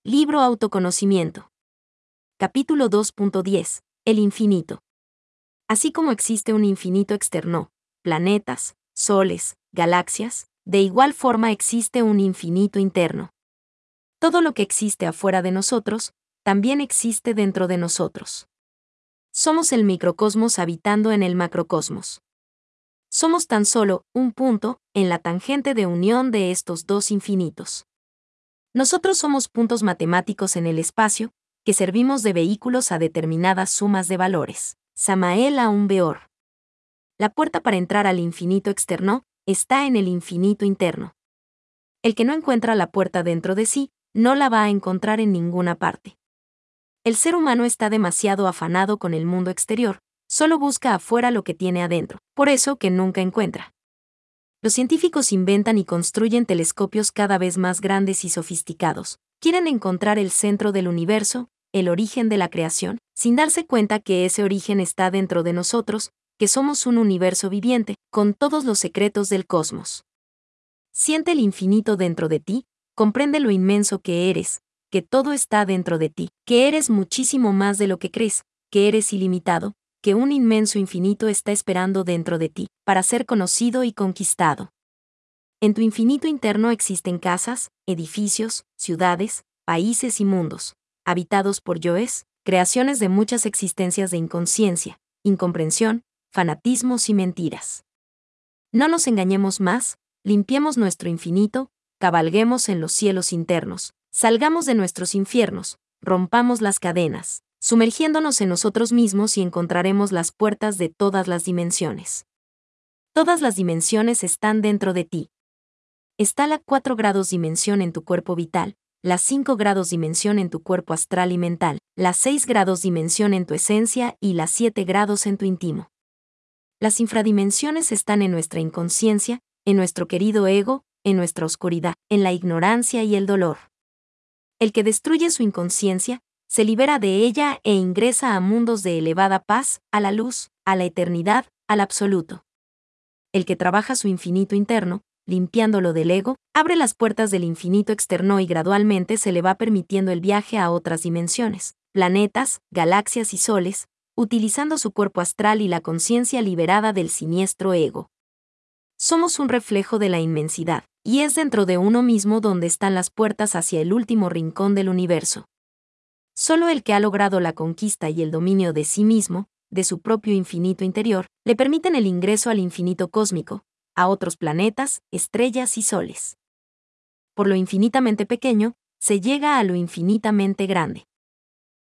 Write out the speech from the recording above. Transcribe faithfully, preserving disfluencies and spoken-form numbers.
Libro Autoconocimiento. Capítulo dos punto diez. El infinito. Así como existe un infinito externo, planetas, soles, galaxias, de igual forma existe un infinito interno. Todo lo que existe afuera de nosotros, también existe dentro de nosotros. Somos el microcosmos habitando en el macrocosmos. Somos tan solo un punto en la tangente de unión de estos dos infinitos. Nosotros somos puntos matemáticos en el espacio, que servimos de vehículos a determinadas sumas de valores. Samael Aun Weor. La puerta para entrar al infinito externo está en el infinito interno. El que no encuentra la puerta dentro de sí, no la va a encontrar en ninguna parte. El ser humano está demasiado afanado con el mundo exterior, solo busca afuera lo que tiene adentro, por eso que nunca encuentra. Los científicos inventan y construyen telescopios cada vez más grandes y sofisticados. Quieren encontrar el centro del universo, el origen de la creación, sin darse cuenta que ese origen está dentro de nosotros, que somos un universo viviente, con todos los secretos del cosmos. Siente el infinito dentro de ti, comprende lo inmenso que eres, que todo está dentro de ti, que eres muchísimo más de lo que crees, que eres ilimitado, que un inmenso infinito está esperando dentro de ti, para ser conocido y conquistado. En tu infinito interno existen casas, edificios, ciudades, países y mundos, habitados por yoes, creaciones de muchas existencias de inconsciencia, incomprensión, fanatismos y mentiras. No nos engañemos más, limpiemos nuestro infinito, cabalguemos en los cielos internos, salgamos de nuestros infiernos, rompamos las cadenas, sumergiéndonos en nosotros mismos y encontraremos las puertas de todas las dimensiones. Todas las dimensiones están dentro de ti. Está la cuatro grados dimensión en tu cuerpo vital, la cinco grados dimensión en tu cuerpo astral y mental, la seis grados dimensión en tu esencia y la siete grados en tu íntimo. Las infradimensiones están en nuestra inconsciencia, en nuestro querido ego, en nuestra oscuridad, en la ignorancia y el dolor. El que destruye su inconsciencia, se libera de ella e ingresa a mundos de elevada paz, a la luz, a la eternidad, al absoluto. El que trabaja su infinito interno, limpiándolo del ego, abre las puertas del infinito externo y gradualmente se le va permitiendo el viaje a otras dimensiones, planetas, galaxias y soles, utilizando su cuerpo astral y la conciencia liberada del siniestro ego. Somos un reflejo de la inmensidad, y es dentro de uno mismo donde están las puertas hacia el último rincón del universo. Solo el que ha logrado la conquista y el dominio de sí mismo, de su propio infinito interior, le permiten el ingreso al infinito cósmico, a otros planetas, estrellas y soles. Por lo infinitamente pequeño, se llega a lo infinitamente grande.